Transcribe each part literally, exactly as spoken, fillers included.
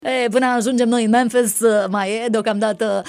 E, până ajungem noi în Memphis, mai e, deocamdată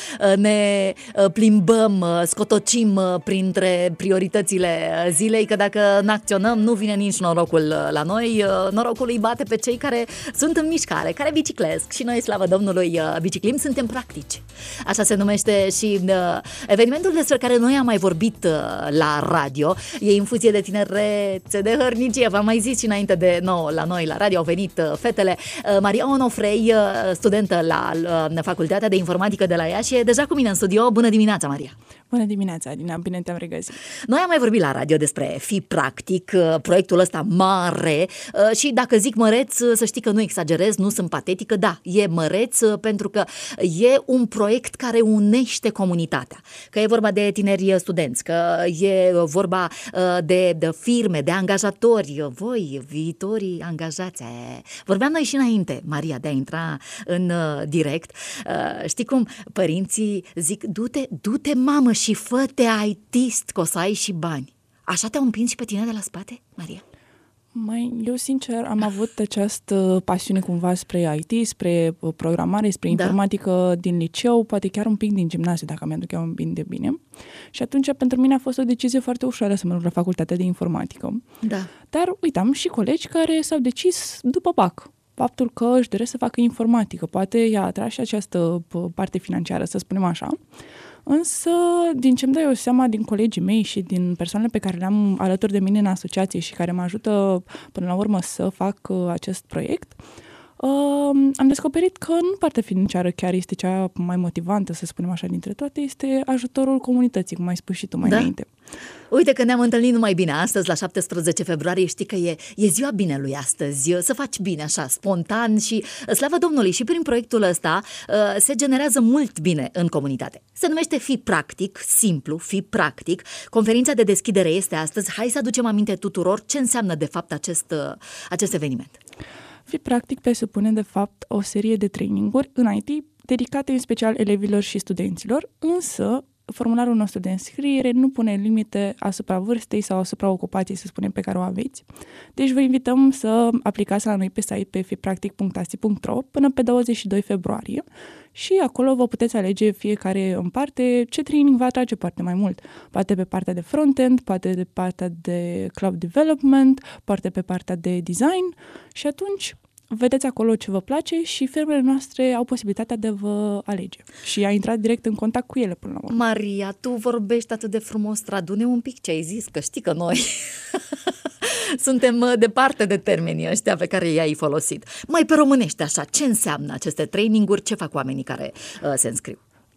ne plimbăm, scotocim printre prioritățile zilei, că dacă n-acționăm, nu vine nici norocul la noi. Norocul îi bate pe cei care sunt în mișcare, care biciclesc și noi, slavă Domnului, biciclim, suntem practici. Așa se numește și evenimentul despre care noi am mai vorbit la radio. E infuzie de tinerețe, de hărnicie, v-am mai zis și înainte de nou, la noi la radio au venit fetele. Maria Onofrei, studentă la Facultatea de Informatică de la Iași, e deja cu mine în studio. Bună dimineața, Maria! Bună dimineața, Adina, bine te-am regăsit. Noi am mai vorbit la radio despre Fi Practic, proiectul ăsta mare, și dacă zic măreț, să știi că nu exagerez, nu sunt patetică, da, e măreț pentru că e un proiect care unește comunitatea, că e vorba de tineri studenți, că e vorba de, de firme, de angajatori, voi, viitorii angajați. Vorbeam noi și înainte, Maria, de a intra în direct. Știi cum părinții zic, du-te, du-te mamă și fă-te artist, că o să ai și bani. Așa te-au împins și pe tine de la spate, Maria? Mai, eu sincer am avut această pasiune cumva spre I T, spre programare, spre da. informatică din liceu, poate chiar un pic din gimnaziu, dacă mi-aduc eu un pic de bine. Și atunci pentru mine a fost o decizie foarte ușoară să mă duc la facultatea de informatică. Da. Dar, uite, am și colegi care s-au decis după bac faptul că își doresc să facă informatică. Poate i-a atras și această parte financiară, să spunem așa. Însă, din ce îmi dau eu seama din colegii mei și din persoanele pe care le-am alături de mine în asociație și care mă ajută până la urmă să fac acest proiect, uh, am descoperit că nu partea financiară chiar este cea mai motivantă, să spunem așa, dintre toate, este ajutorul comunității, cum ai spus și tu mai da. înainte. Uite că ne-am întâlnit numai bine astăzi, la șaptesprezece februarie, știi că e, e ziua binelui astăzi, să faci bine așa, spontan și, slavă Domnului, și prin proiectul ăsta se generează mult bine în comunitate. Se numește Fi Practic, simplu, Fi Practic. Conferința de deschidere este astăzi. Hai să aducem aminte tuturor ce înseamnă de fapt acest, acest eveniment. Fi Practic presupune de fapt o serie de traininguri în I T dedicate în special elevilor și studenților, însă formularul nostru de înscriere nu pune limite asupra vârstei sau asupra ocupației, să spunem, pe care o aveți. Deci vă invităm să aplicați la noi pe site pe fipractic punct a s i punct r o până pe douăzeci și doi februarie și acolo vă puteți alege fiecare în parte ce training vă atrage poate mai mult. Poate pe partea de front-end, poate pe partea de cloud development, poate pe partea de design și atunci vedeți acolo ce vă place și firmele noastre au posibilitatea de vă alege. Și a intrat direct în contact cu ele până la urmă. Maria, tu vorbești atât de frumos, tradu-ne un pic ce ai zis, că știi că noi suntem departe de termenii ăștia pe care i-ai folosit. Mai pe românește așa, ce înseamnă aceste traininguri, ce fac oamenii care uh, se înscriu?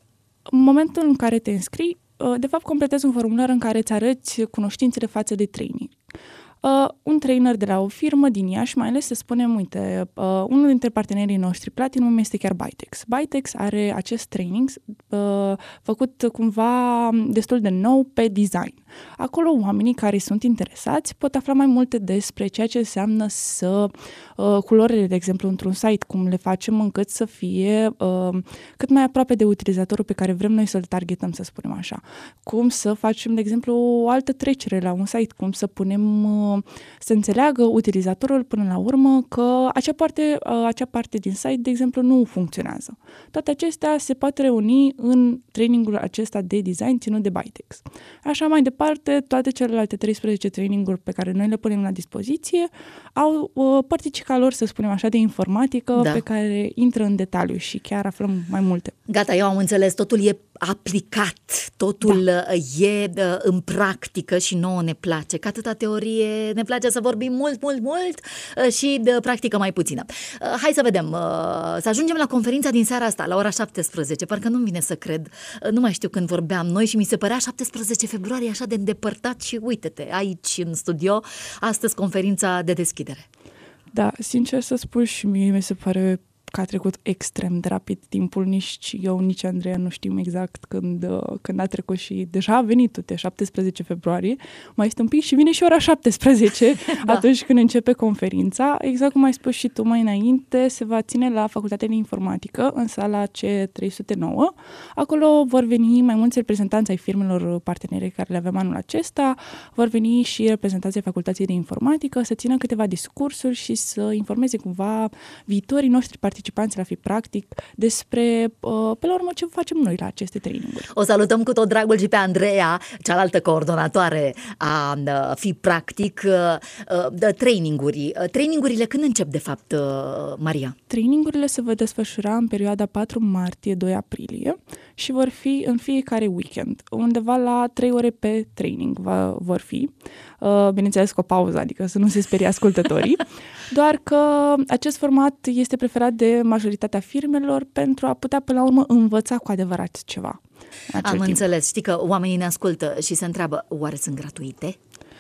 În momentul în care te înscrii, uh, de fapt completezi un formular în care îți arăți cunoștințele față de training. Uh, un trainer de la o firmă din Iași, mai ales să spunem, uite, uh, unul dintre partenerii noștri Platinum este chiar Bytex. Bytex are acest training uh, făcut cumva destul de nou pe design. Acolo oamenii care sunt interesați pot afla mai multe despre ceea ce înseamnă să uh, culorile, de exemplu, într-un site, cum le facem încât să fie uh, cât mai aproape de utilizatorul pe care vrem noi să-l targetăm, să spunem așa. Cum să facem, de exemplu, o altă trecere la un site, cum să punem uh, să înțeleagă utilizatorul până la urmă că acea parte, acea parte din site, de exemplu, nu funcționează. Toate acestea se pot reuni în trainingul acesta de design ținut de Bytex. Așa mai departe, toate celelalte treisprezece traininguri pe care noi le punem la dispoziție au uh, părticica lor, să spunem așa, de informatică, da. pe care intră în detaliu și chiar aflăm mai multe. Gata, eu am înțeles, totul e aplicat, totul da. e în practică și nouă ne place, că atâta teorie ne place să vorbim mult, mult, mult și de practică mai puțină. Hai să vedem, să ajungem la conferința din seara asta, la ora șaptesprezece, parcă nu-mi vine să cred, nu mai știu când vorbeam noi și mi se părea șaptesprezece februarie așa de îndepărtat și uite-te, aici în studio, astăzi conferința de deschidere. Da, sincer să spun și mie mi se pare că a trecut extrem de rapid timpul, nici eu, nici Andreea nu știm exact când, când a trecut și deja a venit, uite, șaptesprezece februarie, mai este un pic și vine și ora șaptesprezece, da. Atunci când începe conferința. Exact cum ai spus și tu mai înainte, se va ține la Facultatea de Informatică, în sala C trei sute nouă. Acolo vor veni mai mulți reprezentanți ai firmelor partenere care le avem anul acesta, vor veni și reprezentanții Facultății de Informatică să țină câteva discursuri și să informeze cumva viitorii noștri parteneri participanții la Fi Practic, despre, pe la urmă, ce facem noi la aceste traininguri. O salutăm cu tot dragul și pe Andreea, cealaltă coordonatoare a Fi Practic, de traininguri. Trainingurile când încep, de fapt, Maria? Trainingurile se vor desfășura în perioada patru martie - doi aprilie și vor fi în fiecare weekend, undeva la trei ore pe training va, vor fi. Bineînțeles cu o pauză, adică să nu se sperie ascultătorii, doar că acest format este preferat de majoritatea firmelor pentru a putea până la urmă învăța cu adevărat ceva. Am timp. înțeles. Știi că oamenii ne ascultă și se întreabă, oare sunt gratuite?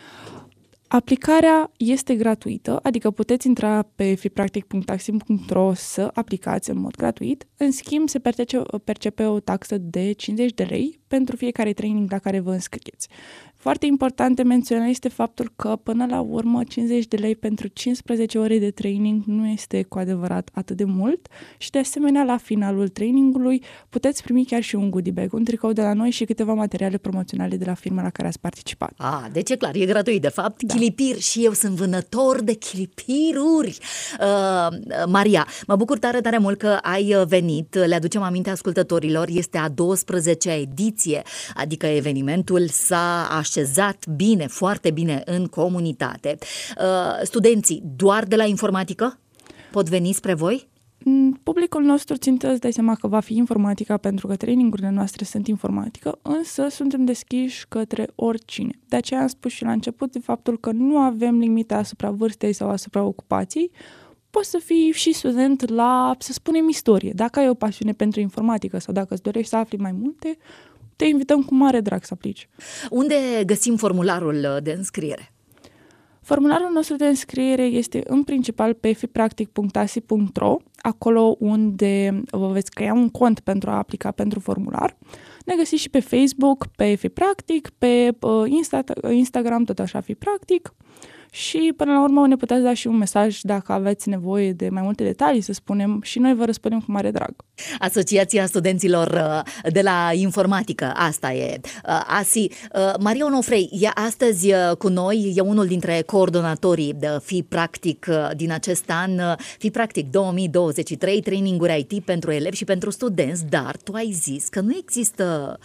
Aplicarea este gratuită, adică puteți intra pe fipractic punct taxim punct ro să aplicați în mod gratuit. În schimb, se percepe, percepe o taxă de cincizeci de lei pentru fiecare training la care vă înscrieți. Foarte important de menționat este faptul că, până la urmă, cincizeci de lei pentru cincisprezece ore de training nu este cu adevărat atât de mult și, de asemenea, la finalul trainingului puteți primi chiar și un goodie bag, un tricou de la noi și câteva materiale promoționale de la firma la care ați participat. Ah, deci e clar, e gratuit, de fapt. Da. Chilipir, și eu sunt vânător de chilipiruri. Uh, Maria, mă bucur tare, tare mult că ai venit. Le aducem aminte ascultătorilor, este a douăsprezecea ediție, adică evenimentul s-a așezat bine, foarte bine în comunitate. Uh, studenții doar de la informatică pot veni spre voi? Publicul nostru țintă, îți dai seama că va fi informatica, pentru că trainingurile noastre sunt informatică, însă suntem deschiși către oricine. De aceea am spus și la început de faptul că nu avem limite asupra vârstei sau asupra ocupației. Poți să fii și student la, să spunem, istorie. Dacă ai o pasiune pentru informatică sau dacă îți dorești să afli mai multe, te invităm cu mare drag să aplici. Unde găsim formularul de înscriere? Formularul nostru de înscriere este în principal pe fipractic punct tasi punct ro, acolo unde vă veți crea un cont pentru a aplica pentru formular. Ne găsiți și pe Facebook, pe Fipractic, pe Insta- Instagram, tot așa Fipractic. Și până la urmă ne puteți da și un mesaj dacă aveți nevoie de mai multe detalii, să spunem, și noi vă răspundem cu mare drag. Asociația Studenților de la Informatică, asta e, A S I. Maria Onofrei e astăzi cu noi, e unul dintre coordonatorii de Fi Practic din acest an, Fi Practic două mii douăzeci și trei, traininguri I T pentru elevi și pentru studenți, dar tu ai zis că nu există,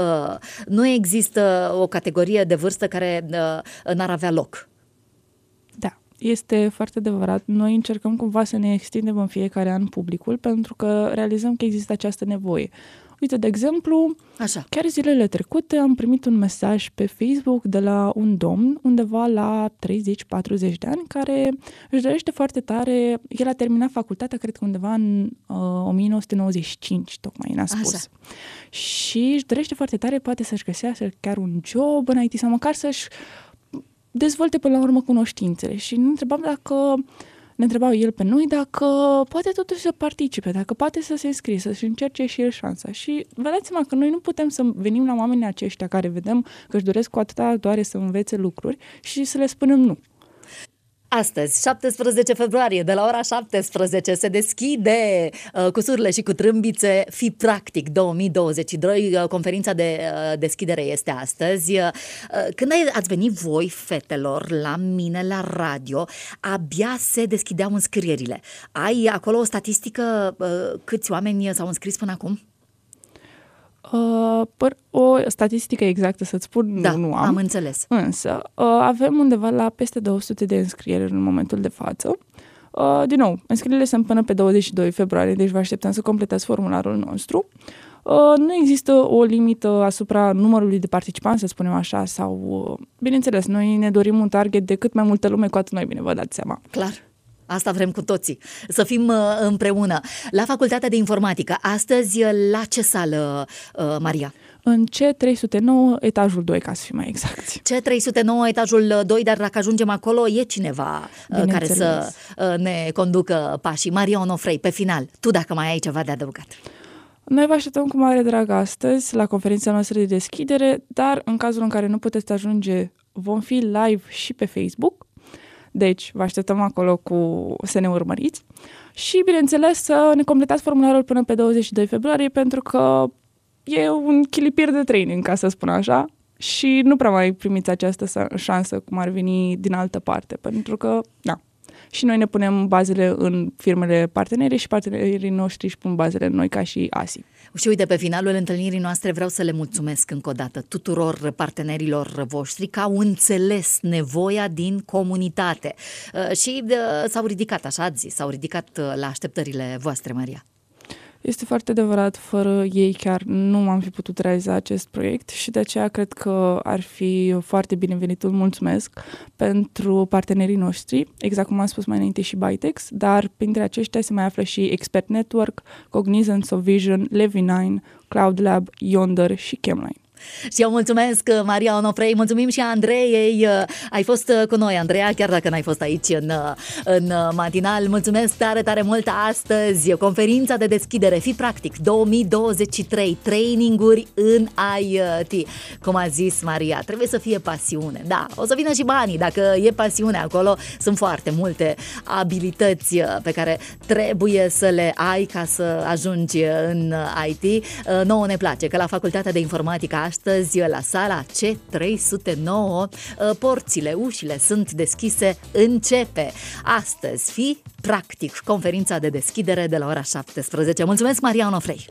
nu există o categorie de vârstă care n-ar avea loc. Da, este foarte adevărat. Noi încercăm cumva să ne extindem în fiecare an publicul pentru că realizăm că există această nevoie. Uite, de exemplu, Așa. chiar zilele trecute am primit un mesaj pe Facebook de la un domn undeva la treizeci patruzeci de ani care își dorește foarte tare, el a terminat facultatea, cred că undeva în uh, o mie nouă sute nouăzeci și cinci, tocmai ne-a spus. Așa. Și își dorește foarte tare, poate să-și găsească chiar un job în I T sau măcar să-și dezvolte până la urmă cunoștințele și ne întrebam dacă, ne întrebau el pe noi dacă poate totuși să participe, dacă poate să se înscrie, să-și încerce și el șansa. Și vă dați seama că noi nu putem să venim la oamenii aceștia care vedem că își doresc cu atâta doare să învețe lucruri și să le spunem nu. Astăzi, șaptesprezece februarie, de la ora șaptesprezece, se deschide uh, cu surle și cu trâmbițe Fi Practic două mii douăzeci și doi. Uh, conferința de uh, deschidere este astăzi. Uh, când ați venit voi, fetelor, la mine la radio, abia se deschideau înscrierile. Ai acolo o statistică uh, câți oameni s-au înscris până acum? Uh, păr, o statistică exactă să-ți spun, da, nu, nu am. am înțeles. Însă uh, avem undeva la peste două sute de înscrieri în momentul de față. Uh, din nou, înscrierile sunt până pe douăzeci și doi februarie, deci vă așteptăm să completați formularul nostru. Uh, nu există o limită asupra numărului de participanți, să spunem așa, sau, uh, bineînțeles, noi ne dorim un target de cât mai multă lume, cu atât mai bine, vă dați seama. Clar. Asta vrem cu toții, să fim uh, împreună. La Facultatea de Informatică, astăzi, la ce sală, uh, Maria? În C trei sute nouă, etajul doi, ca să fim mai exacti. C trei sute nouă, etajul doi, dar dacă ajungem acolo, e cineva uh, care să uh, ne conducă pașii. Maria Onofrei, pe final, tu dacă mai ai ceva de adăugat. Noi vă așteptăm cu mare drag astăzi la conferința noastră de deschidere, dar în cazul în care nu puteți ajunge, vom fi live și pe Facebook. Deci, vă așteptăm acolo cu să ne urmăriți și, bineînțeles, să ne completați formularul până pe douăzeci și doi februarie, pentru că e un chilipir de training, ca să spun așa, și nu prea mai primiți această șansă cum ar veni din altă parte, pentru că, da, și noi ne punem bazele în firmele partenere și partenerii noștri își pun bazele în noi ca și A S I. Și uite, pe finalul întâlnirii noastre vreau să le mulțumesc încă o dată tuturor partenerilor voștri că au înțeles nevoia din comunitate și s-au ridicat, așa ați zis, s-au ridicat la așteptările voastre, Maria. Este foarte adevărat, fără ei chiar nu am fi putut realiza acest proiect și de aceea cred că ar fi foarte binevenit un mulțumesc pentru partenerii noștri, exact cum am spus mai înainte și Bytex, dar printre aceștia se mai află și Expert Network, Cognizant, Sovision, Levi nine, Cloud Lab, Yonder și Chemline. Și eu mulțumesc, Maria Onofrei, mulțumim și Andreei, ai fost cu noi, Andreea, chiar dacă n-ai fost aici în, în matinal. Mulțumesc tare, tare mult astăzi, conferința de deschidere Fii Practic două mii douăzeci și trei, traininguri în I T. Cum a zis Maria, trebuie să fie pasiune, da, o să vină și banii, dacă e pasiune acolo, sunt foarte multe abilități pe care trebuie să le ai ca să ajungi în I T. Nouă ne place că la Facultatea de Informatică astăzi, la sala C trei sute nouă, porțile, ușile sunt deschise, începe astăzi Fii Practic, conferința de deschidere de la ora șaptesprezece. Mulțumesc, Maria Onofrei!